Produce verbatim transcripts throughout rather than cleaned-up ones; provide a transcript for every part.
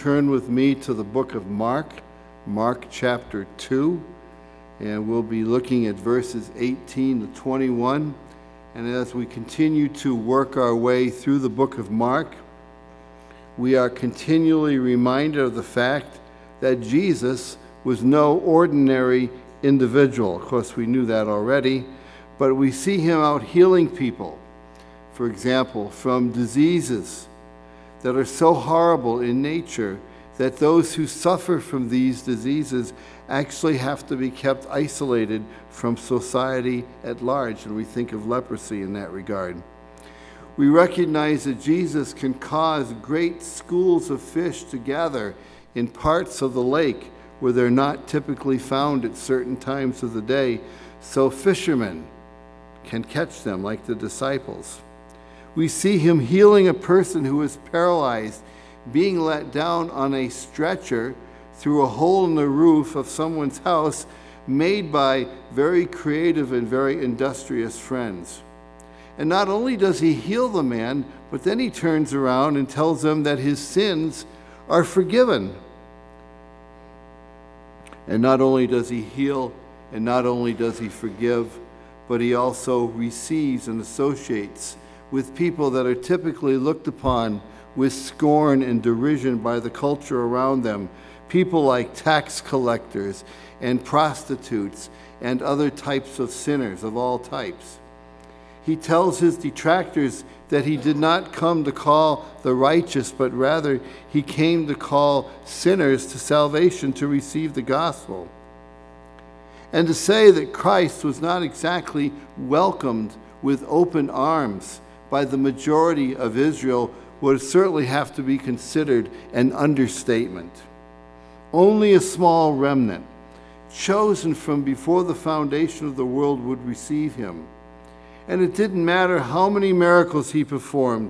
turn with me to the book of Mark, Mark chapter two, and we'll be looking at verses eighteen to twenty-one. And as we continue to work our way through the book of Mark, we are continually reminded of the fact that Jesus was no ordinary individual. Of course, we knew that already, but we see him out healing people, for example, from diseases that are so horrible in nature that those who suffer from these diseases actually have to be kept isolated from society at large, and we think of leprosy in that regard. We recognize that Jesus can cause great schools of fish to gather in parts of the lake where they're not typically found at certain times of the day, so fishermen can catch them like the disciples. We see him healing a person who is paralyzed, being let down on a stretcher through a hole in the roof of someone's house made by very creative and very industrious friends. And not only does he heal the man, but then he turns around and tells them that his sins are forgiven. And not only does he heal, and not only does he forgive, but he also receives and associates with people that are typically looked upon with scorn and derision by the culture around them, people like tax collectors and prostitutes and other types of sinners of all types. He tells his detractors that he did not come to call the righteous, but rather he came to call sinners to salvation, to receive the gospel. And to say that Christ was not exactly welcomed with open arms by the majority of Israel would certainly have to be considered an understatement. Only a small remnant, chosen from before the foundation of the world, would receive him. And it didn't matter how many miracles he performed.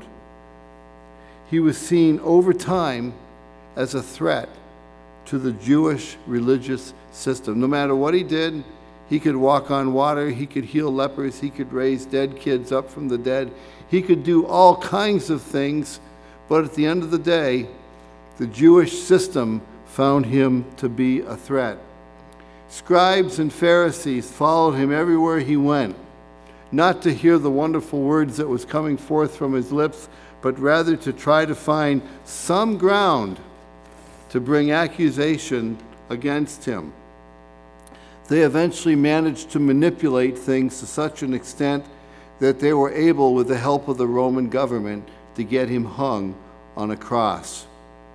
He was seen over time as a threat to the Jewish religious system. No matter what he did, he could walk on water, he could heal lepers, he could raise dead kids up from the dead. He could do all kinds of things, but at the end of the day, the Jewish system found him to be a threat. Scribes and Pharisees followed him everywhere he went, not to hear the wonderful words that was coming forth from his lips, but rather to try to find some ground to bring accusation against him. They eventually managed to manipulate things to such an extent that they were able, with the help of the Roman government, to get him hung on a cross.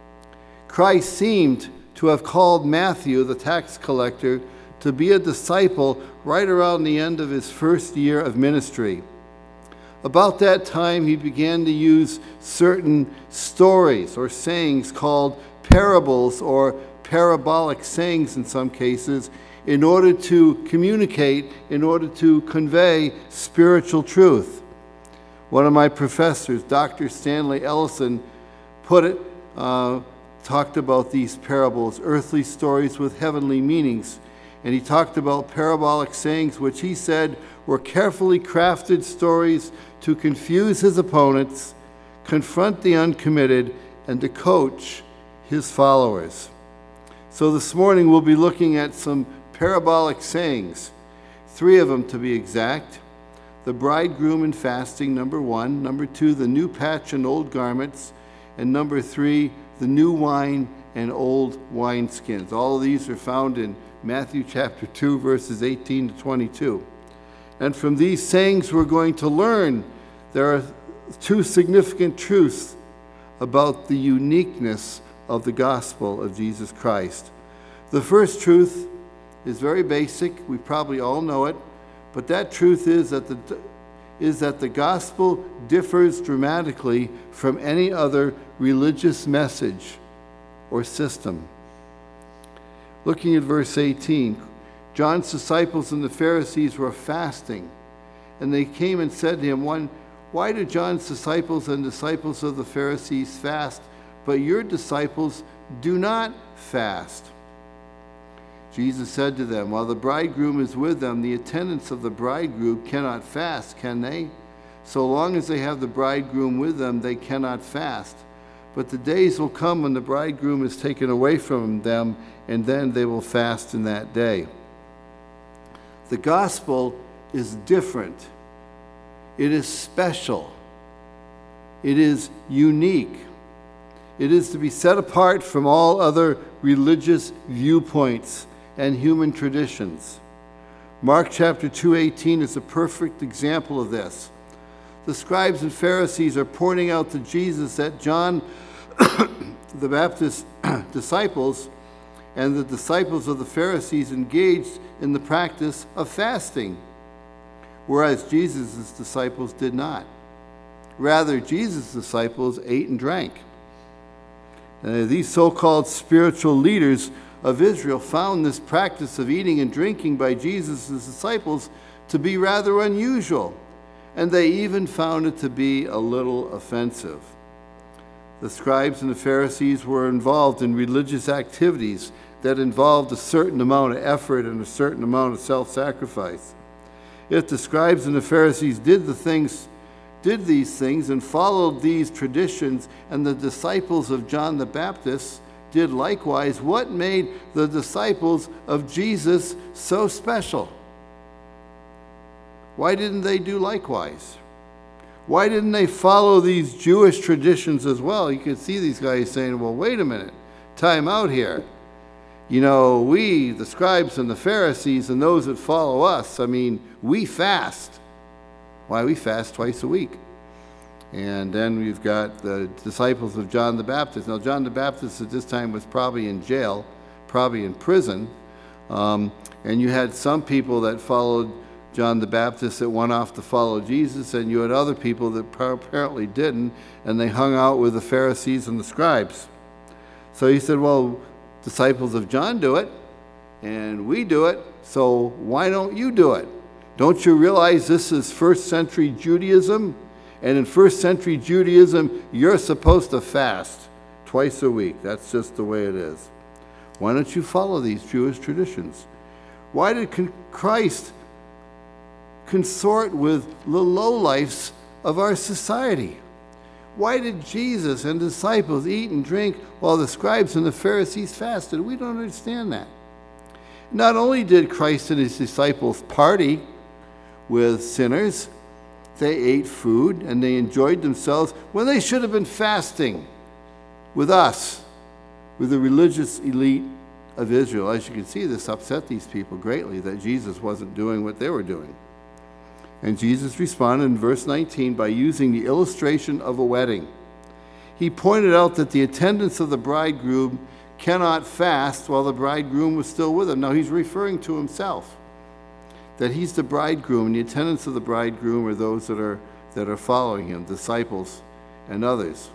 Christ seemed to have called Matthew, the tax collector, to be a disciple right around the end of his first year of ministry. About that time, he began to use certain stories or sayings called parables or parabolic sayings in some cases, in order to communicate, in order to convey spiritual truth. One of my professors, Doctor Stanley Ellison, put it, uh, talked about these parables, earthly stories with heavenly meanings. And he talked about parabolic sayings, which he said were carefully crafted stories to confuse his opponents, confront the uncommitted, and to coach his followers. So this morning we'll be looking at some parabolic sayings, three of them to be exact. The bridegroom and fasting, number one. Number two, the new patch and old garments. And number three, the new wine and old wineskins. All of these are found in Matthew chapter two, verses eighteen to twenty-two. And from these sayings we're going to learn there are two significant truths about the uniqueness of the gospel of Jesus Christ. The first truth is very basic. We probably all know it, but that truth is that the is that the gospel differs dramatically from any other religious message or system. Looking at verse eighteen, John's disciples and the Pharisees were fasting, and they came and said to him, One, why do John's disciples and disciples of the Pharisees fast, but your disciples do not fast? Jesus said to them, While the bridegroom is with them, the attendants of the bridegroom cannot fast, can they? So long as they have the bridegroom with them, they cannot fast. but the days will come when the bridegroom is taken away from them, and then they will fast in that day. The gospel is different. It is special. It is unique. It is to be set apart from all other religious viewpoints and human traditions. Mark chapter two eighteen is a perfect example of this. The scribes and Pharisees are pointing out to Jesus that John the Baptist's disciples and the disciples of the Pharisees engaged in the practice of fasting, whereas Jesus' disciples did not. Rather, Jesus' disciples ate and drank. Uh, these so-called spiritual leaders of Israel found this practice of eating and drinking by Jesus' disciples to be rather unusual, and they even found it to be a little offensive. The scribes and the Pharisees were involved in religious activities that involved a certain amount of effort and a certain amount of self-sacrifice. If the scribes and the Pharisees did the things, did these things and followed these traditions, and the disciples of John the Baptist did likewise, what made the disciples of Jesus so special? Why didn't they do likewise? Why didn't they follow these Jewish traditions as well? You can see these guys saying, well, wait a minute, time out here. You know, we, the scribes and the Pharisees and those that follow us, I mean, we fast. Why? We fast twice a week. And then we've got the disciples of John the Baptist. Now, John the Baptist at this time was probably in jail, probably in prison. Um, and you had some people that followed John the Baptist that went off to follow Jesus, and you had other people that apparently didn't, and they hung out with the Pharisees and the scribes. So he said, well, disciples of John do it, and we do it, so why don't you do it? Don't you realize this is first century Judaism? And in first century Judaism, you're supposed to fast twice a week. That's just the way it is. Why don't you follow these Jewish traditions? Why did Christ consort with the lowlifes of our society? Why did Jesus and disciples eat and drink while the scribes and the Pharisees fasted? We don't understand that. Not only did Christ and his disciples party with sinners, they ate food and they enjoyed themselves when they should have been fasting with us, with the religious elite of Israel. As you can see, this upset these people greatly that Jesus wasn't doing what they were doing. And Jesus responded in verse nineteen by using the illustration of a wedding. He pointed out that the attendants of the bridegroom cannot fast while the bridegroom was still with them. Now he's referring to himself, that he's the bridegroom, and the attendants of the bridegroom are those that are that are following him, disciples and others.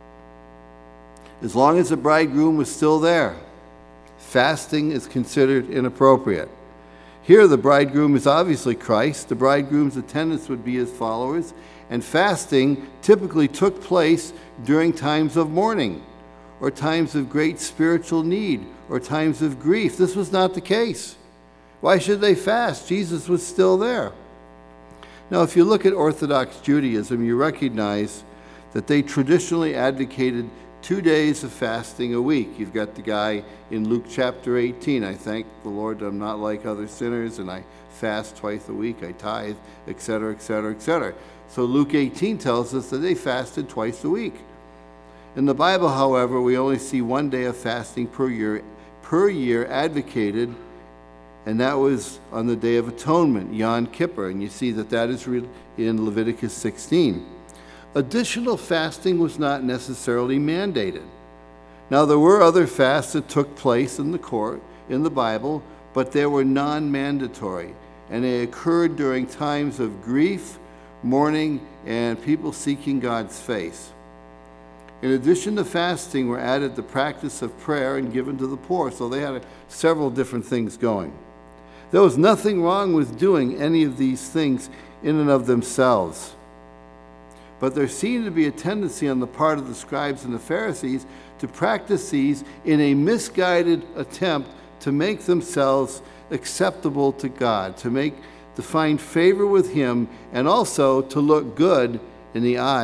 As long as the bridegroom was still there, fasting is considered inappropriate. Here the bridegroom is obviously Christ. The bridegroom's attendants would be his followers, and fasting typically took place during times of mourning or times of great spiritual need or times of grief. This was not the case. Why should they fast? Jesus was still there. Now, if you look at Orthodox Judaism, you recognize that they traditionally advocated two days of fasting a week. You've got the guy in Luke chapter eighteen, I thank the Lord I'm not like other sinners, and I fast twice a week, I tithe, et cetera, et cetera, et cetera. So Luke eighteen tells us that they fasted twice a week. In the Bible, however, we only see one day of fasting per year, per year advocated, and that was on the Day of Atonement, Yom Kippur, and you see that that is in Leviticus sixteen. Additional fasting was not necessarily mandated. Now, there were other fasts that took place in the court, in the Bible, but they were non-mandatory, and they occurred during times of grief, mourning, and people seeking God's face. In addition to fasting, were added the practice of prayer and given to the poor, so they had several different things going. There was nothing wrong with doing any of these things in and of themselves. But there seemed to be a tendency on the part of the scribes and the Pharisees to practice these in a misguided attempt to make themselves acceptable to God, to make to find favor with him, and also to look good in the eyes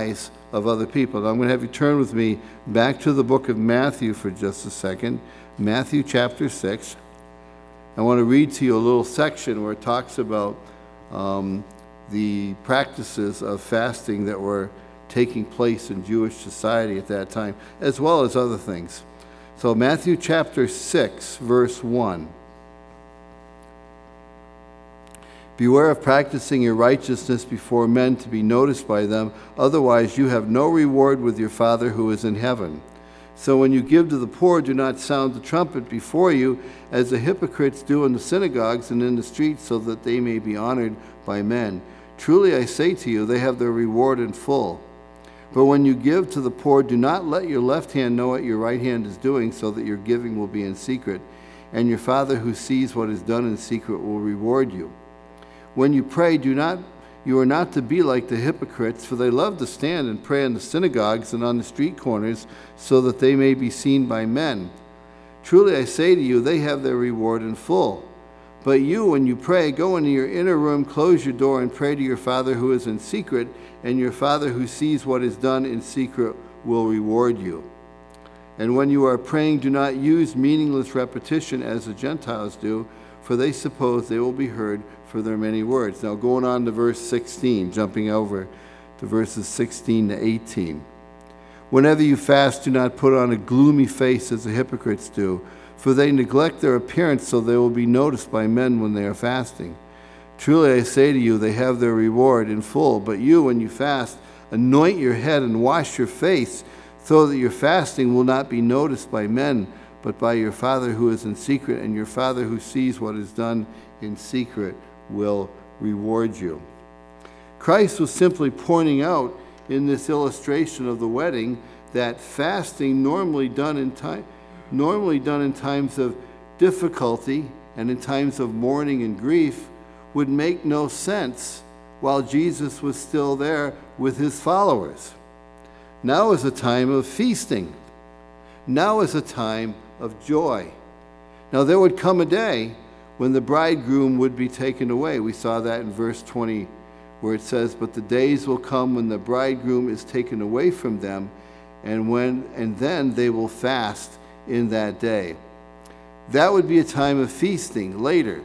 of other people. Now, I'm going to have you turn with me back to the book of Matthew for just a second. Matthew chapter six. I want to read to you a little section where it talks about um, the practices of fasting that were taking place in Jewish society at that time, as well as other things. So Matthew chapter six, verse one. Beware of practicing your righteousness before men to be noticed by them, otherwise you have no reward with your Father who is in heaven. So when you give to the poor, do not sound the trumpet before you, as the hypocrites do in the synagogues and in the streets, so that they may be honored by men. Truly I say to you, they have their reward in full. But when you give to the poor, do not let your left hand know what your right hand is doing, so that your giving will be in secret, and your Father who sees what is done in secret will reward you. When you pray, do not you are not to be like the hypocrites, for they love to stand and pray in the synagogues and on the street corners, so that they may be seen by men. Truly I say to you, they have their reward in full. But you, when you pray, go into your inner room, close your door, and pray to your Father who is in secret, and your Father who sees what is done in secret will reward you. And when you are praying, do not use meaningless repetition as the Gentiles do, for they suppose they will be heard for their many words. Now going on to verse sixteen, jumping over to verses sixteen to eighteen. Whenever you fast, do not put on a gloomy face as the hypocrites do, for they neglect their appearance so they will be noticed by men when they are fasting. Truly I say to you, they have their reward in full. But you, when you fast, anoint your head and wash your face, so that your fasting will not be noticed by men, but by your Father who is in secret, and your Father who sees what is done in secret will reward you. Christ was simply pointing out in this illustration of the wedding that fasting normally done in time normally done in times of difficulty and in times of mourning and grief would make no sense while Jesus was still there with his followers. Now is a time of feasting. Now is a time of joy. Now there would come a day when the bridegroom would be taken away. We saw that in verse twenty, where it says, but the days will come when the bridegroom is taken away from them, and when and then they will fast in that day. That would be a time of feasting later,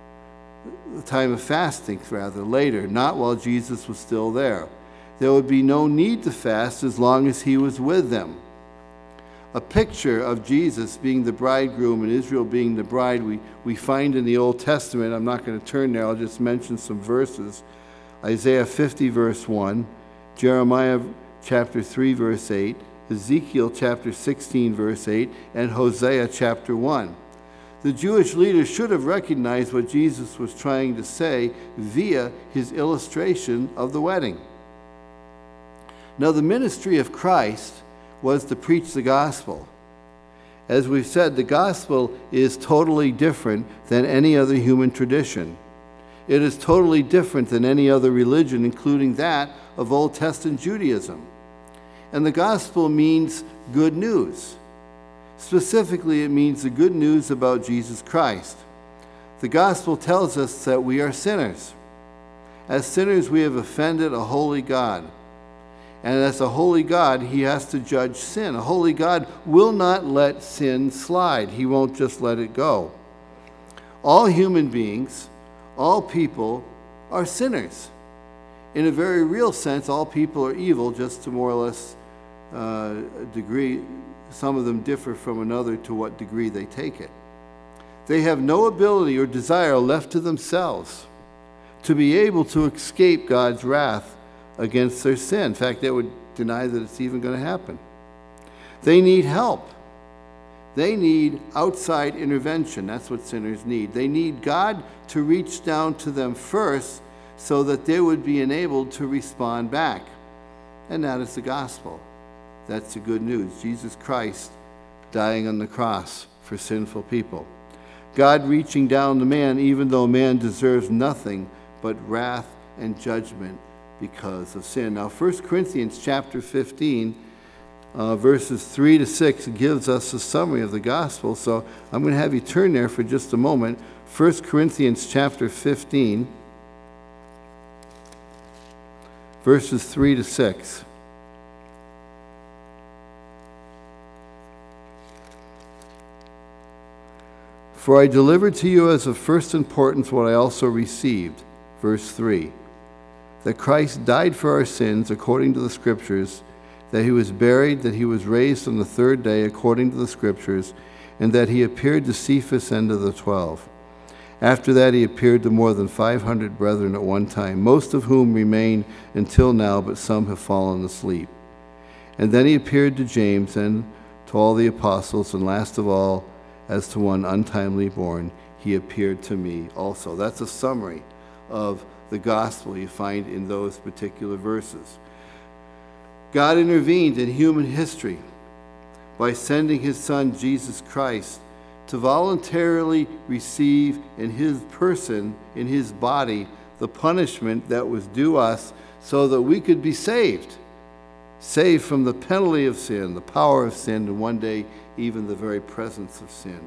a time of fasting rather later, not while Jesus was still there. There would be no need to fast as long as he was with them. A picture of Jesus being the bridegroom and Israel being the bride we, we find in the Old Testament. I'm not going to turn there, I'll just mention some verses. Isaiah fifty verse one, Jeremiah chapter three verse eight, Ezekiel chapter sixteen verse eight, and Hosea chapter one. The Jewish leaders should have recognized what Jesus was trying to say via his illustration of the wedding. Now the ministry of Christ was to preach the gospel. As we've said, the gospel is totally different than any other human tradition. It is totally different than any other religion, including that of Old Testament Judaism. And the gospel means good news. Specifically, it means the good news about Jesus Christ. The gospel tells us that we are sinners. As sinners, we have offended a holy God. And as a holy God, he has to judge sin. A holy God will not let sin slide. He won't just let it go. All human beings, all people, are sinners. In a very real sense, all people are evil, just to more or less uh, degree. Some of them differ from another to what degree they take it. They have no ability or desire left to themselves to be able to escape God's wrath against their sin. In fact, they would deny that it's even going to happen. They need help. They need outside intervention. That's what sinners need. They need God to reach down to them first so that they would be enabled to respond back. And that is the gospel. That's the good news. Jesus Christ dying on the cross for sinful people. God reaching down to man even though man deserves nothing but wrath and judgment because of sin. Now, First Corinthians chapter fifteen, uh, verses three to six gives us a summary of the gospel. So I'm going to have you turn there for just a moment. First Corinthians chapter fifteen, verses three to six. For I delivered to you as of first importance what I also received. Verse three. That Christ died for our sins according to the Scriptures, that he was buried, that he was raised on the third day according to the Scriptures, and that he appeared to Cephas and to the twelve. After that he appeared to more than five hundred brethren at one time, most of whom remain until now, but some have fallen asleep. And then he appeared to James and to all the apostles, and last of all, as to one untimely born, he appeared to me also. That's a summary of the gospel you find in those particular verses. God intervened in human history by sending his Son, Jesus Christ, to voluntarily receive in his person, in his body, the punishment that was due us so that we could be saved. Saved from the penalty of sin, the power of sin, and one day even the very presence of sin.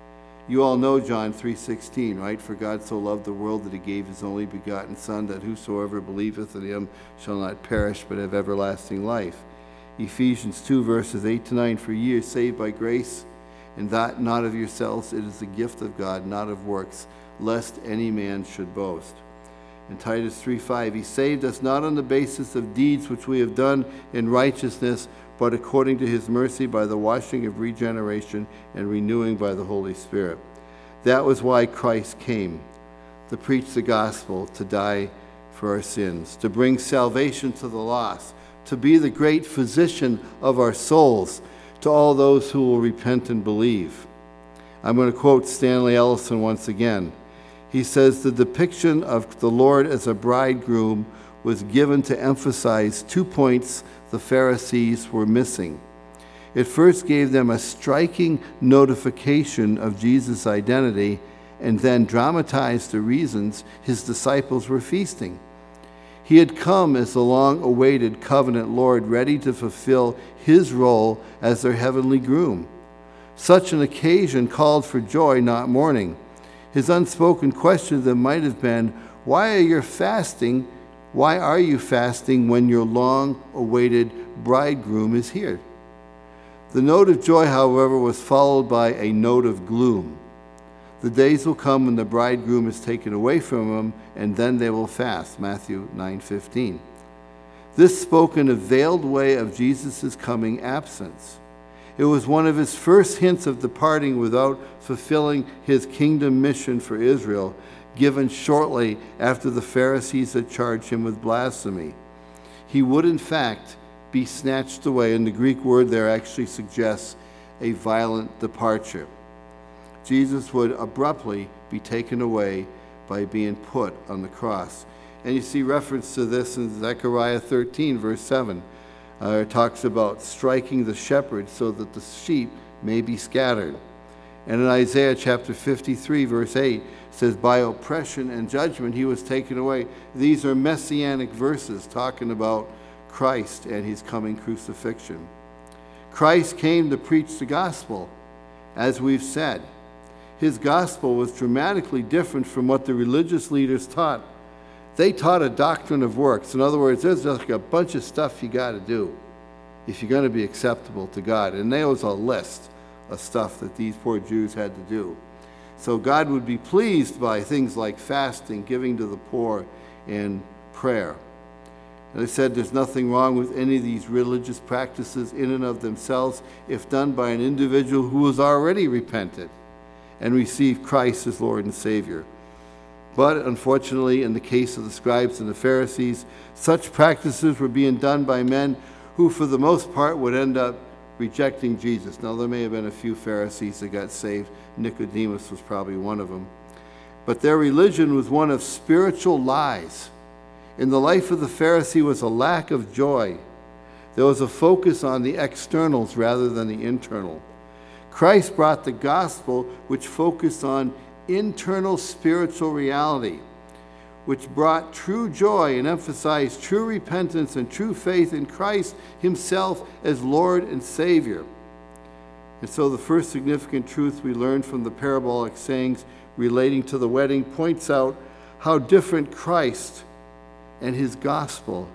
You all know John three sixteen, right? For God so loved the world that he gave his only begotten Son, that whosoever believeth in him shall not perish but have everlasting life. Ephesians two verses eight to nine, for ye are saved by grace, and that not of yourselves, it is the gift of God, not of works, lest any man should boast. In Titus three five, he saved us not on the basis of deeds which we have done in righteousness, but according to his mercy by the washing of regeneration and renewing by the Holy Spirit. That was why Christ came, to preach the gospel, to die for our sins, to bring salvation to the lost, to be the great physician of our souls, to all those who will repent and believe. I'm going to quote Stanley Ellison once again. He says, the depiction of the Lord as a bridegroom was given to emphasize two points the Pharisees were missing. It first gave them a striking notification of Jesus' identity, and then dramatized the reasons his disciples were feasting. He had come as the long-awaited covenant Lord, ready to fulfill his role as their heavenly groom. Such an occasion called for joy, not mourning. His unspoken question to them might have been, why are you fasting? Why are you fasting when your long-awaited bridegroom is here? The note of joy, however, was followed by a note of gloom. The days will come when the bridegroom is taken away from them, and then they will fast, Matthew nine fifteen. This spoke in a veiled way of Jesus' coming absence. It was one of his first hints of departing without fulfilling his kingdom mission for Israel, given shortly after the Pharisees had charged him with blasphemy. He would, in fact, be snatched away, and the Greek word there actually suggests a violent departure. Jesus would abruptly be taken away by being put on the cross. And you see reference to this in Zechariah thirteen, verse seven. Uh, it talks about striking the shepherd so that the sheep may be scattered. And in Isaiah chapter fifty-three, verse eight, it says, by oppression and judgment he was taken away. These are messianic verses talking about Christ and his coming crucifixion. Christ came to preach the gospel, as we've said. His gospel was dramatically different from what the religious leaders taught. They taught a doctrine of works. In other words, there's just a bunch of stuff you got to do if you're going to be acceptable to God. And there was a list of stuff that these poor Jews had to do. So God would be pleased by things like fasting, giving to the poor, and prayer. And I said there's nothing wrong with any of these religious practices in and of themselves if done by an individual who has already repented and received Christ as Lord and Savior. But unfortunately, in the case of the scribes and the Pharisees, such practices were being done by men who, for the most part, would end up rejecting Jesus. Now, there may have been a few Pharisees that got saved. Nicodemus was probably one of them. But their religion was one of spiritual lies. In the life of the Pharisee was a lack of joy. There was a focus on the externals rather than the internal. Christ brought the gospel, which focused on internal spiritual reality, which brought true joy and emphasized true repentance and true faith in Christ himself as Lord and Savior. And so the first significant truth we learned from the parabolic sayings relating to the wedding points out how different Christ and his gospel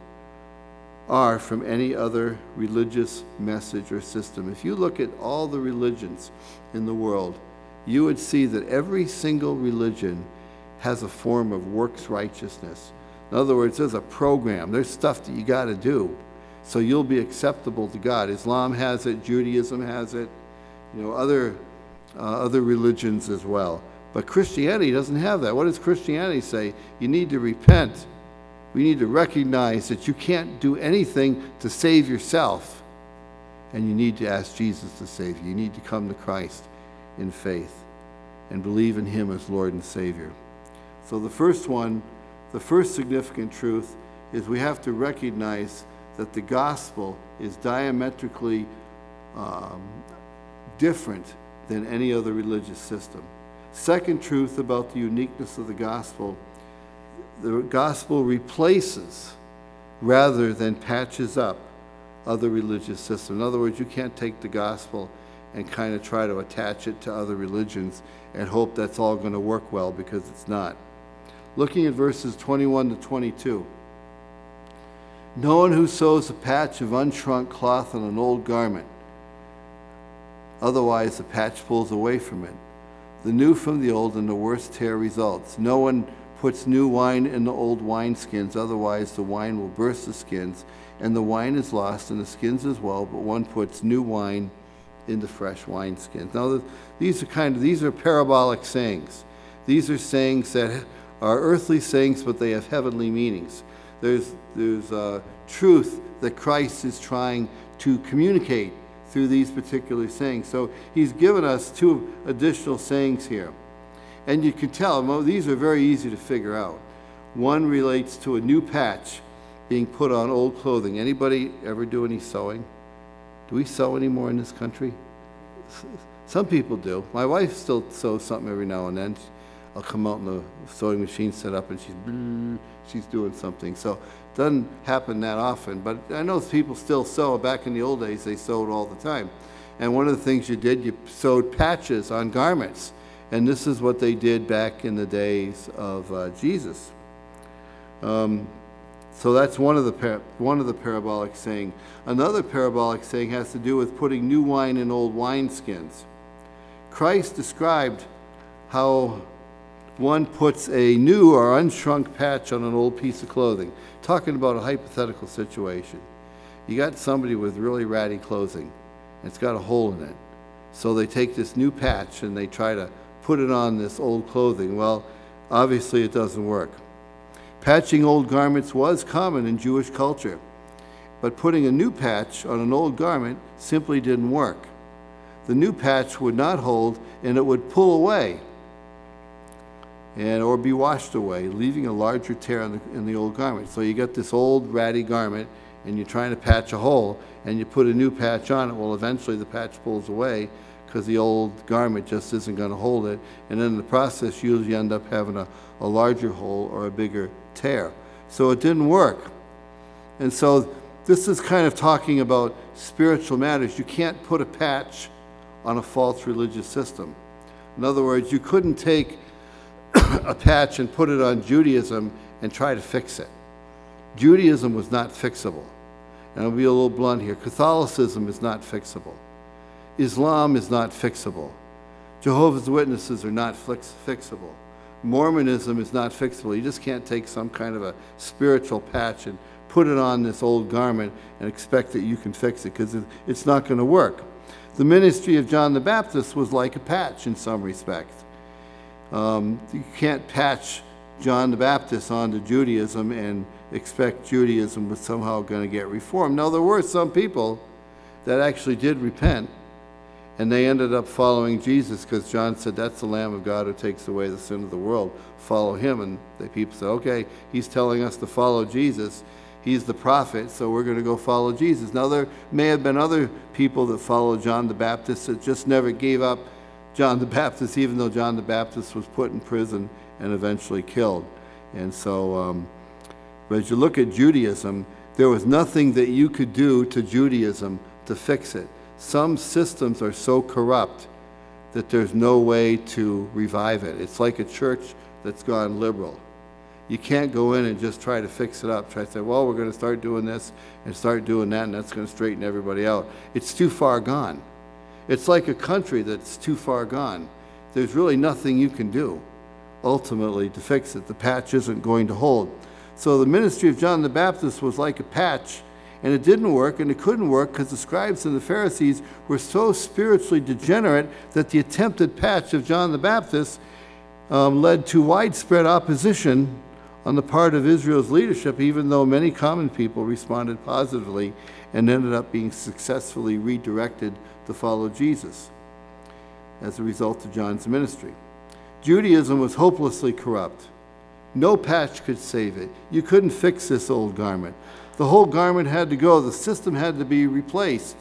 are from any other religious message or system. If you look at all the religions in the world, you would see that every single religion has a form of works righteousness. In other words, there's a program. There's stuff that you got to do so you'll be acceptable to God. Islam has it. Judaism has it. You know, other uh, other religions as well. But Christianity doesn't have that. What does Christianity say? You need to repent. We need to recognize that you can't do anything to save yourself, and you need to ask Jesus to save you. You need to come to Christ in faith and believe in him as Lord and Savior. So the first one, the first significant truth is we have to recognize that the gospel is diametrically um, different than any other religious system. Second truth about the uniqueness of the gospel, the gospel replaces rather than patches up other religious systems. In other words, you can't take the gospel and kind of try to attach it to other religions and hope that's all going to work well, because it's not. Looking at verses twenty-one to twenty-two. No one who sews a patch of unshrunk cloth on an old garment, otherwise the patch pulls away from it. The new from the old, and the worse tear results. No one puts new wine in the old wineskins, otherwise the wine will burst the skins, and the wine is lost, and the skins as well, but one puts new wine into fresh wineskins. Now, these are kind of, these are parabolic sayings. These are sayings that are earthly sayings, but they have heavenly meanings. There's, there's uh, truth that Christ is trying to communicate through these particular sayings. So he's given us two additional sayings here. And you can tell, well, these are very easy to figure out. One relates to a new patch being put on old clothing. Anybody ever do any sewing? Do we sew anymore in this country? Some people do. My wife still sews something every now and then. I'll come out and the sewing machine set up and she's she's doing something. So it doesn't happen that often. But I know people still sew. Back in the old days, they sewed all the time. And one of the things you did, you sewed patches on garments. And this is what they did back in the days of uh, Jesus. Um, so that's one of the par- one of the parabolic saying. Another parabolic saying has to do with putting new wine in old wineskins. Christ described how one puts a new or unshrunk patch on an old piece of clothing, talking about a hypothetical situation. You got somebody with really ratty clothing, and it's got a hole in it. So they take this new patch and they try to put it on this old clothing. Well, obviously it doesn't work. Patching old garments was common in Jewish culture, but putting a new patch on an old garment simply didn't work. The new patch would not hold, and it would pull away and or be washed away, leaving a larger tear in the, in the old garment. So you got this old ratty garment, and you're trying to patch a hole, and you put a new patch on it. Well, eventually the patch pulls away because the old garment just isn't going to hold it, and then in the process you usually end up having a, a larger hole or a bigger tear. So it didn't work. And so this is kind of talking about spiritual matters. You can't put a patch on a false religious system. In other words, you couldn't take a patch and put it on Judaism and try to fix it. Judaism was not fixable. And I'll be a little blunt here. Catholicism is not fixable. Islam is not fixable. Jehovah's Witnesses are not fix- fixable. Mormonism is not fixable. You just can't take some kind of a spiritual patch and put it on this old garment and expect that you can fix it, because it, it's not going to work. The ministry of John the Baptist was like a patch in some respects. Um, you can't patch John the Baptist onto Judaism and expect Judaism was somehow going to get reformed. Now, there were some people that actually did repent, and they ended up following Jesus, because John said, that's the Lamb of God who takes away the sin of the world. Follow him. And the people said, okay, he's telling us to follow Jesus. He's the prophet, so we're going to go follow Jesus. Now, there may have been other people that followed John the Baptist that just never gave up John the Baptist, even though John the Baptist was put in prison and eventually killed. And so, um, but as you look at Judaism, there was nothing that you could do to Judaism to fix it. Some systems are so corrupt that there's no way to revive it. It's like a church that's gone liberal. You can't go in and just try to fix it up, try to say, well, we're going to start doing this and start doing that, and that's going to straighten everybody out. It's too far gone. It's like a country that's too far gone. there's really nothing you can do ultimately to fix it. The patch isn't going to hold. So the ministry of John the Baptist was like a patch, and it didn't work, and it couldn't work because the scribes and the Pharisees were so spiritually degenerate that the attempted patch of John the Baptist um, led to widespread opposition on the part of Israel's leadership, even though many common people responded positively and ended up being successfully redirected to follow Jesus as a result of John's ministry. Judaism was hopelessly corrupt. No patch could save it. You couldn't fix this old garment. The whole garment had to go. The system had to be replaced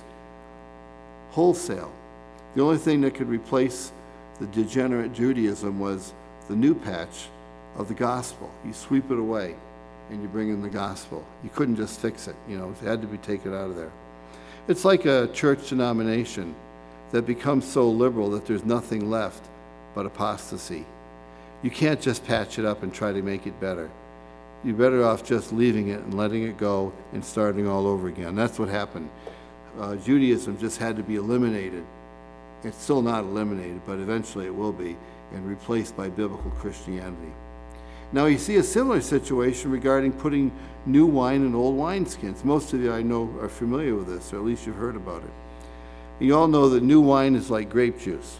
wholesale. The only thing that could replace the degenerate Judaism was the new patch of the gospel. You sweep it away and you bring in the gospel. You couldn't just fix it. You know, it had to be taken out of there. It's like a church denomination that becomes so liberal that there's nothing left but apostasy. You can't just patch it up and try to make it better. You're better off just leaving it and letting it go and starting all over again. That's what happened. Uh, Judaism just had to be eliminated. It's still not eliminated, but eventually it will be, and replaced by biblical Christianity. Now you see a similar situation regarding putting new wine in old wineskins. Most of you I know are familiar with this, or at least you've heard about it. You all know that new wine is like grape juice.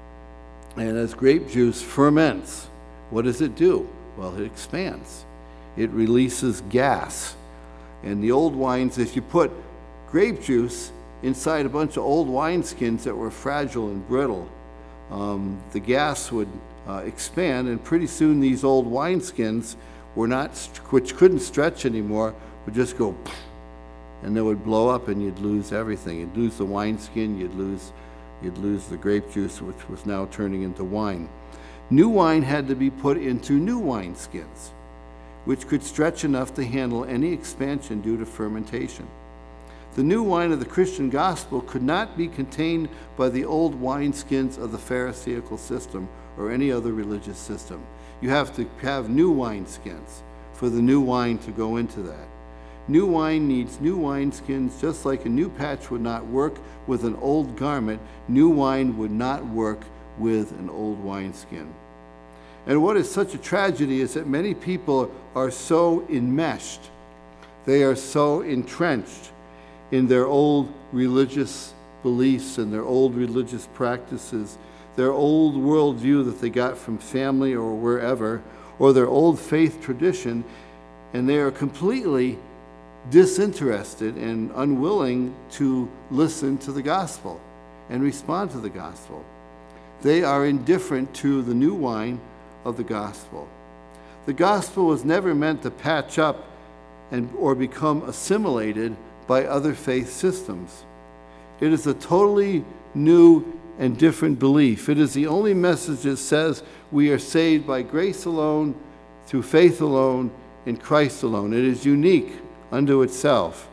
And as grape juice ferments, what does it do? Well, it expands. It releases gas. And the old wines, if you put grape juice inside a bunch of old wineskins that were fragile and brittle, um, the gas would uh, expand, and pretty soon these old wineskins were not, which couldn't stretch anymore, would just go, and they would blow up, and you'd lose everything. You'd lose the wineskin, you'd lose, you'd lose the grape juice, which was now turning into wine. New wine had to be put into new wineskins, which could stretch enough to handle any expansion due to fermentation. The new wine of the Christian gospel could not be contained by the old wineskins of the Pharisaical system or any other religious system. You have to have new wineskins for the new wine to go into that. New wine needs new wineskins, just like a new patch would not work with an old garment. New wine would not work with an old wineskin. And what is such a tragedy is that many people are so enmeshed, they are so entrenched in their old religious beliefs and their old religious practices, their old worldview that they got from family or wherever, or their old faith tradition, and they are completely disinterested and unwilling to listen to the gospel and respond to the gospel. They are indifferent to the new wine of the gospel. The gospel was never meant to patch up and or become assimilated by other faith systems. It is a totally new and different belief. It is the only message that says we are saved by grace alone, through faith alone, in Christ alone. It is unique unto itself.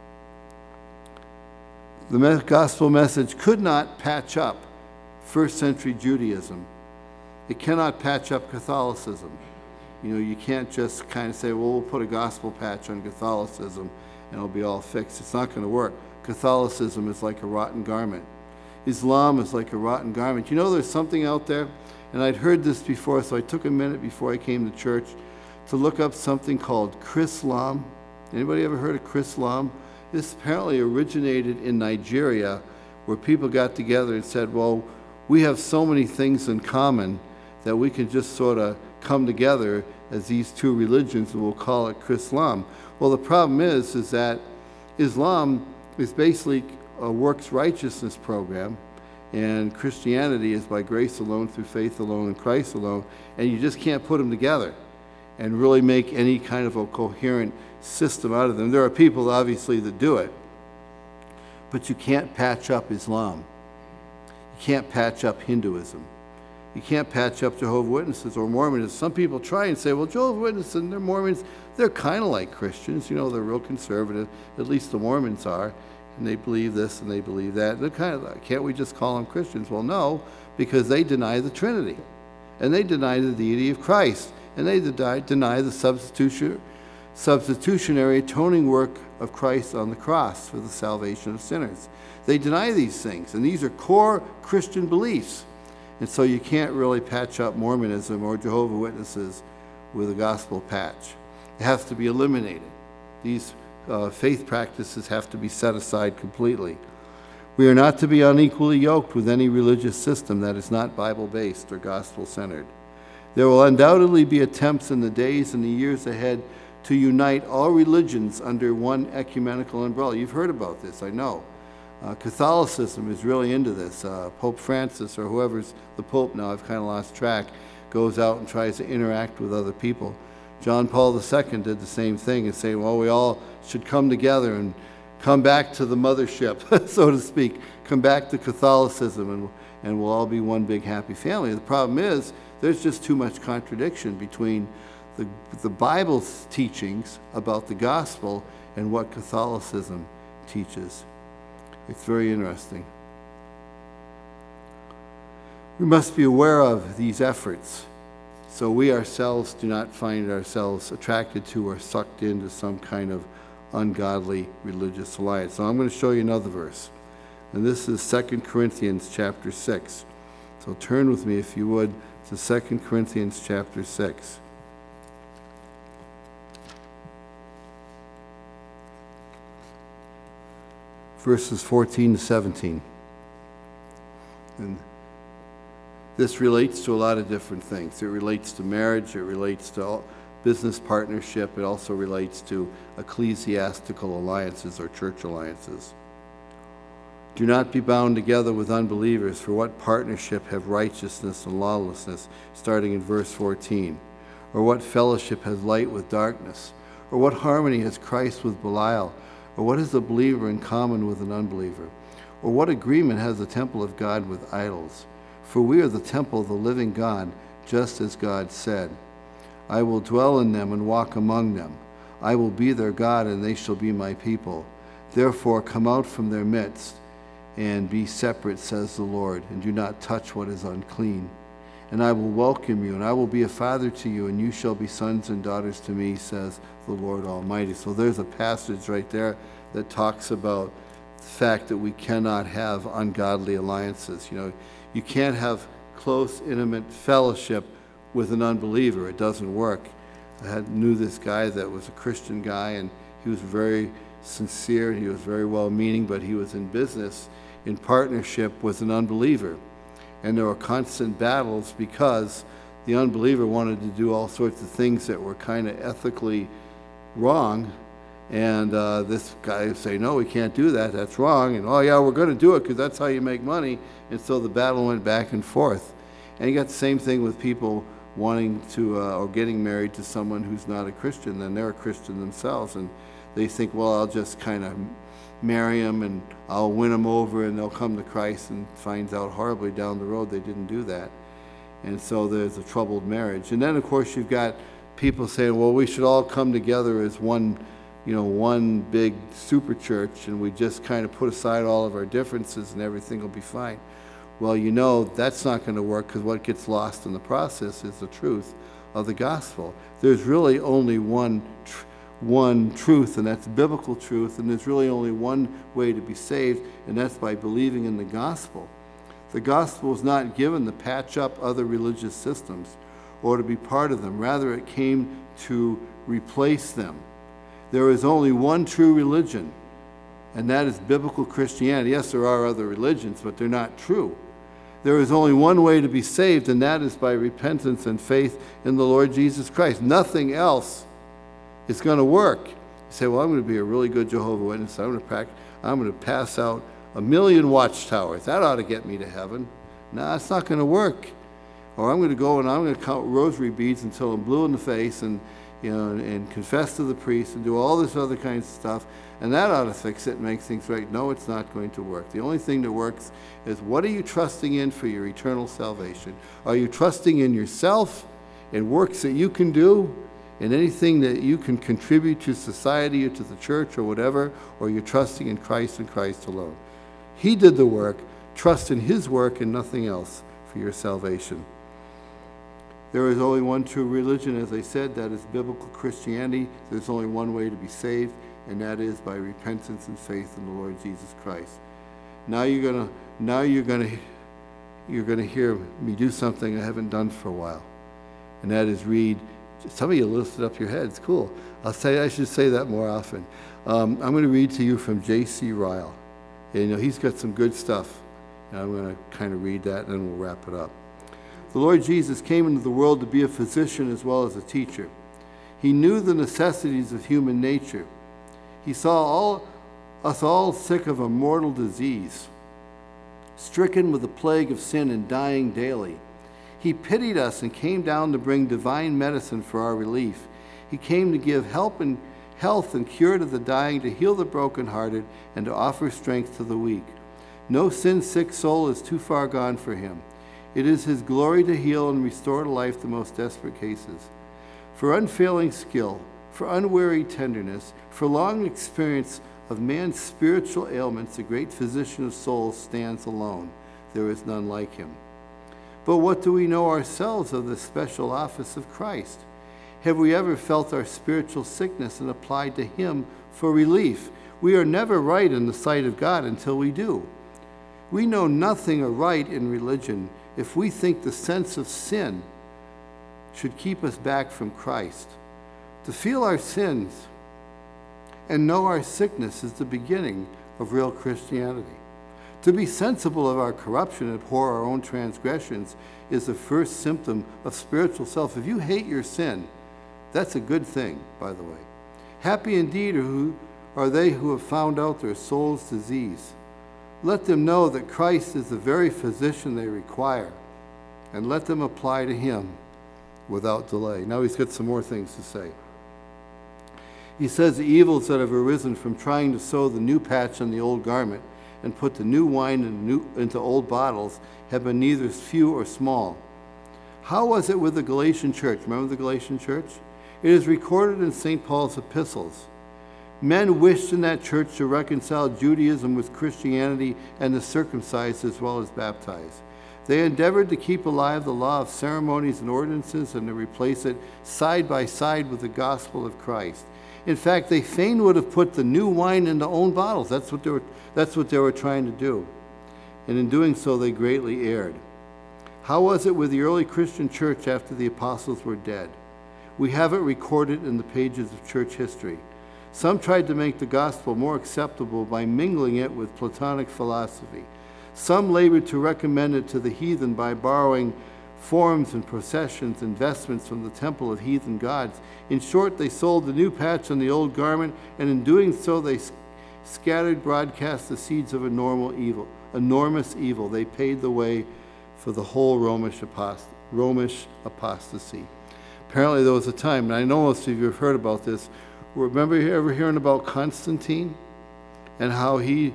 The gospel message could not patch up first century Judaism. It cannot patch up Catholicism. You know, you can't just kind of say, well, we'll put a gospel patch on Catholicism and it'll be all fixed. It's not going to work. Catholicism is like a rotten garment. Islam is like a rotten garment. You know, there's something out there, and I'd heard this before, so I took a minute before I came to church to look up something called Chrislam. Anybody ever heard of Chrislam? This apparently originated in Nigeria, where people got together and said, well, we have so many things in common that we can just sort of come together as these two religions, and we'll call it Chrislam. Well, the problem is, is that Islam is basically a works righteousness program, and Christianity is by grace alone, through faith alone, in Christ alone, and you just can't put them together and really make any kind of a coherent system out of them. There are people, obviously, that do it, but you can't patch up Islam. You can't patch up Hinduism. You can't patch up Jehovah's Witnesses or Mormonism. Some people try and say, well, Jehovah's Witnesses and they're Mormons, they're kind of like Christians. You know, they're real conservative. At least the Mormons are. And they believe this and they believe that. They're kind of like, can't we just call them Christians? Well, no, because they deny the Trinity. And they deny the deity of Christ. And they deny, deny the substitution, substitutionary atoning work of Christ on the cross for the salvation of sinners. They deny these things. And these are core Christian beliefs. And so you can't really patch up Mormonism or Jehovah's Witnesses with a gospel patch. It has to be eliminated. These uh, faith practices have to be set aside completely. We are not to be unequally yoked with any religious system that is not Bible-based or gospel-centered. There will undoubtedly be attempts in the days and the years ahead to unite all religions under one ecumenical umbrella. You've heard about this, I know. Uh, Catholicism is really into this. Uh, Pope Francis, or whoever's the Pope now, I've kind of lost track, goes out and tries to interact with other people. John Paul the Second did the same thing and say, well, we all should come together and come back to the mothership, so to speak, come back to Catholicism, and, and we'll all be one big happy family. The problem is there's just too much contradiction between the, the Bible's teachings about the gospel and what Catholicism teaches. It's very interesting. We must be aware of these efforts so we ourselves do not find ourselves attracted to or sucked into some kind of ungodly religious alliance. So I'm going to show you another verse. And this is Second Corinthians chapter six. So turn with me, if you would, to Second Corinthians chapter six. Verses fourteen to seventeen. And this relates to a lot of different things. It relates to marriage, it relates to all business partnership, it also relates to ecclesiastical alliances or church alliances. Do not be bound together with unbelievers, for what partnership have righteousness and lawlessness, starting in verse fourteen? Or what fellowship has light with darkness? Or what harmony has Christ with Belial? Or what has a believer in common with an unbeliever? Or what agreement has the temple of God with idols? For we are the temple of the living God, just as God said, I will dwell in them and walk among them. I will be their God, and they shall be my people. Therefore come out from their midst, and be separate, says the Lord, and do not touch what is unclean. And I will welcome you, and I will be a father to you, and you shall be sons and daughters to me, says the Lord Almighty. So there's a passage right there that talks about the fact that we cannot have ungodly alliances. You know, you can't have close, intimate fellowship with an unbeliever. It doesn't work. I had, knew this guy that was a Christian guy, and he was very sincere, he was very well-meaning, but he was in business in partnership with an unbeliever. And there were constant battles because the unbeliever wanted to do all sorts of things that were kind of ethically wrong. And uh, this guy would say, no, we can't do that, that's wrong. And, oh yeah, we're going to do it because that's how you make money. And so the battle went back and forth. And you got the same thing with people wanting to, uh, or getting married to someone who's not a Christian, then they're a Christian themselves. And they think, well, I'll just kind of marry them and I'll win them over and they'll come to Christ, and finds out horribly down the road they didn't do that. And so there's a troubled marriage. And then, of course, you've got people saying, well, we should all come together as one, you know, one big super church, and we just kind of put aside all of our differences and everything will be fine. Well, you know, that's not going to work, because what gets lost in the process is the truth of the gospel. There's really only one tr- one truth, and that's biblical truth, and there's really only one way to be saved, and that's by believing in the gospel. The gospel is not given to patch up other religious systems or to be part of them. Rather, it came to replace them. There is only one true religion, and that is biblical Christianity. Yes, there are other religions, but they're not true. There is only one way to be saved, and that is by repentance and faith in the Lord Jesus Christ. Nothing else is going to work. You say, well, I'm going to be a really good Jehovah's Witness. I'm going to practice, I'm going to pass out a million watchtowers. That ought to get me to heaven. No, it's not going to work. Or I'm going to go and I'm going to count rosary beads until I'm blue in the face, and you know, and, and confess to the priest and do all this other kinds of stuff, and that ought to fix it and make things right. No, it's not going to work. The only thing that works is, what are you trusting in for your eternal salvation? Are you trusting in yourself and works that you can do, and anything that you can contribute to society or to the church or whatever, or you're trusting in Christ and Christ alone? He did the work. Trust in his work and nothing else for your salvation. There is only one true religion, as I said, that is biblical Christianity. There's only one way to be saved, and that is by repentance and faith in the Lord Jesus Christ. Now you're gonna, now you're gonna you're going to hear me do something I haven't done for a while. And that is read, some of you lifted up your heads, cool. I'll say, I should say that more often. Um, I'm going to read to you from J C Ryle. And, you know, he's got some good stuff. And I'm going to kind of read that and then we'll wrap it up. The Lord Jesus came into the world to be a physician as well as a teacher. He knew the necessities of human nature. He saw all, us all sick of a mortal disease, stricken with the plague of sin and dying daily. He pitied us and came down to bring divine medicine for our relief. He came to give help and health and cure to the dying, to heal the brokenhearted, and to offer strength to the weak. No sin-sick soul is too far gone for him. It is his glory to heal and restore to life the most desperate cases. For unfailing skill, for unwearied tenderness, for long experience of man's spiritual ailments, the great physician of souls stands alone. There is none like him. But what do we know ourselves of the special office of Christ? Have we ever felt our spiritual sickness and applied to him for relief? We are never right in the sight of God until we do. We know nothing aright in religion if we think the sense of sin should keep us back from Christ. To feel our sins and know our sickness is the beginning of real Christianity. To be sensible of our corruption and abhor our own transgressions is the first symptom of spiritual self. If you hate your sin, that's a good thing, by the way. Happy indeed are, who, are they who have found out their soul's disease. Let them know that Christ is the very physician they require, and let them apply to him without delay. Now he's got some more things to say. He says the evils that have arisen from trying to sew the new patch on the old garment and put the new wine in new, into old bottles have been neither few or small. How was it with the Galatian church? Remember the Galatian church? It is recorded in Saint Paul's epistles. Men wished in that church to reconcile Judaism with Christianity and the circumcised as well as baptized. They endeavored to keep alive the law of ceremonies and ordinances and to replace it side by side with the gospel of Christ. In fact, they fain would have put the new wine into old bottles. That's what they were, that's what they were trying to do. And in doing so, they greatly erred. How was it with the early Christian church after the apostles were dead? We have it recorded in the pages of church history. Some tried to make the gospel more acceptable by mingling it with Platonic philosophy. Some labored to recommend it to the heathen by borrowing forms and processions and vestments from the temple of heathen gods. In short, they sold the new patch on the old garment, and in doing so they sc- scattered broadcast the seeds of a normal evil, enormous evil. They paid the way for the whole Romish, apost- Romish apostasy. Apparently there was a time, and I know most of you have heard about this. Remember ever hearing about Constantine and how he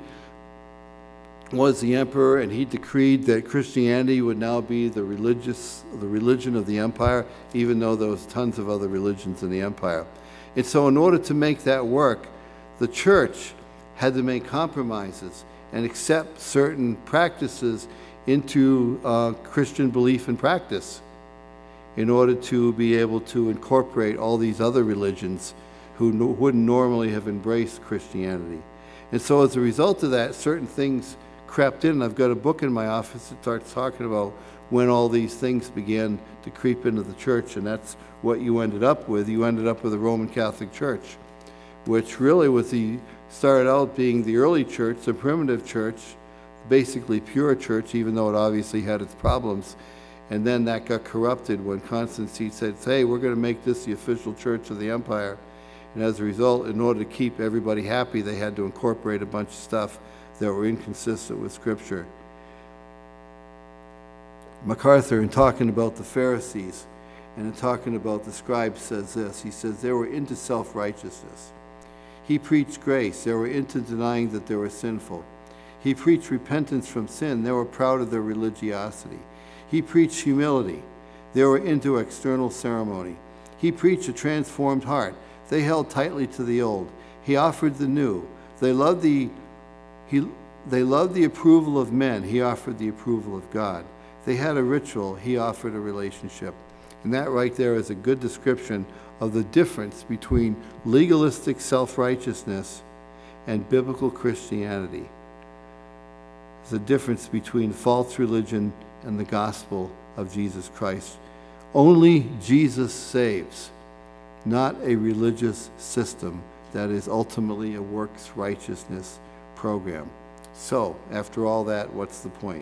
was the emperor and he decreed that Christianity would now be the religious, the religion of the empire, even though there was tons of other religions in the empire. And so in order to make that work, the church had to make compromises and accept certain practices into uh, Christian belief and practice in order to be able to incorporate all these other religions who no, wouldn't normally have embraced Christianity. And so as a result of that, certain things crept in. I've got a book in my office that starts talking about when all these things began to creep into the church, and that's what you ended up with. You ended up with the Roman Catholic Church, which really was the, started out being the early church, the primitive church, basically pure church, even though it obviously had its problems. And then that got corrupted when Constantine said, hey, we're going to make this the official church of the empire. And as a result, in order to keep everybody happy, they had to incorporate a bunch of stuff that were inconsistent with Scripture. MacArthur, in talking about the Pharisees and in talking about the scribes, says this. He says, they were into self-righteousness. He preached grace. They were into denying that they were sinful. He preached repentance from sin. They were proud of their religiosity. He preached humility. They were into external ceremony. He preached a transformed heart. They held tightly to the old. He offered the new. They loved the, he, they loved the approval of men. He offered the approval of God. They had a ritual. He offered a relationship. And that right there is a good description of the difference between legalistic self-righteousness and biblical Christianity. There's a difference between false religion and the gospel of Jesus Christ. Only Jesus saves, not a religious system that is ultimately a works righteousness program. So, after all that, what's the point?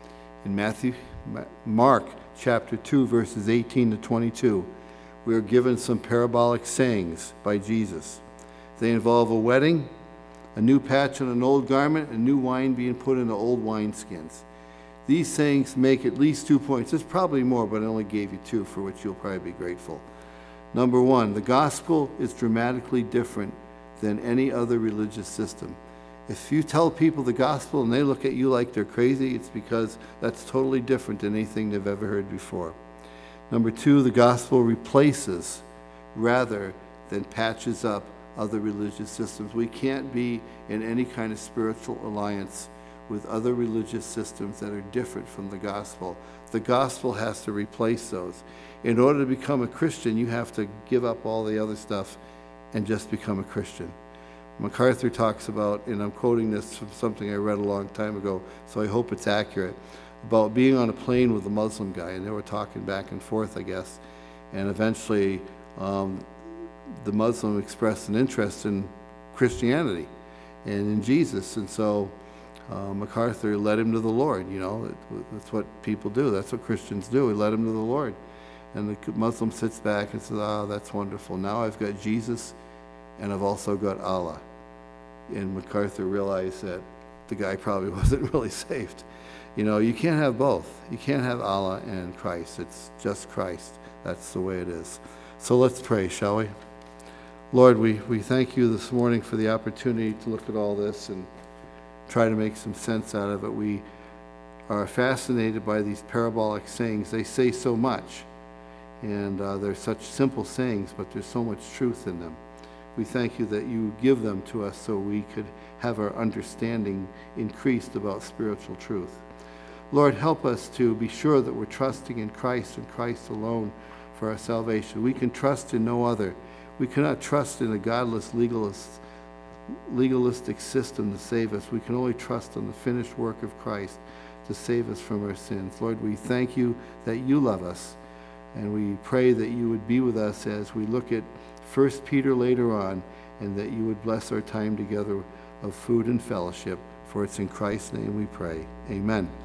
In Matthew, Mark chapter two, verses eighteen to twenty-two, we are given some parabolic sayings by Jesus. They involve a wedding, a new patch on an old garment, and new wine being put into old wineskins. These sayings make at least two points. There's probably more, but I only gave you two, for which you'll probably be grateful. Number one, the gospel is dramatically different than any other religious system. If you tell people the gospel and they look at you like they're crazy, it's because that's totally different than anything they've ever heard before. Number two, the gospel replaces rather than patches up other religious systems. We can't be in any kind of spiritual alliance with other religious systems that are different from the gospel. The gospel has to replace those. In order to become a Christian, you have to give up all the other stuff and just become a Christian. MacArthur talks about, and I'm quoting this from something I read a long time ago, so I hope it's accurate, about being on a plane with a Muslim guy, and they were talking back and forth, I guess, and eventually um, the Muslim expressed an interest in Christianity and in Jesus, and so uh, MacArthur led him to the Lord. You know, it, that's what people do. That's what Christians do. He led him to the Lord. And the Muslim sits back and says, ah, that's wonderful. Now I've got Jesus and I've also got Allah. And MacArthur realized that the guy probably wasn't really saved. You know, you can't have both. You can't have Allah and Christ. It's just Christ. That's the way it is. So let's pray, shall we? Lord, we, we thank you this morning for the opportunity to look at all this and try to make some sense out of it. We are fascinated by these parabolic sayings. They say so much, and uh, they're such simple sayings, but there's so much truth in them. We thank you that you give them to us so we could have our understanding increased about spiritual truth. Lord, help us to be sure that we're trusting in Christ and Christ alone for our salvation. We can trust in no other. We cannot trust in a godless, legalist, legalistic system to save us. We can only trust on the finished work of Christ to save us from our sins. Lord, we thank you that you love us, and we pray that you would be with us as we look at First Peter later on, and that you would bless our time together of food and fellowship. For it's in Christ's name we pray. Amen.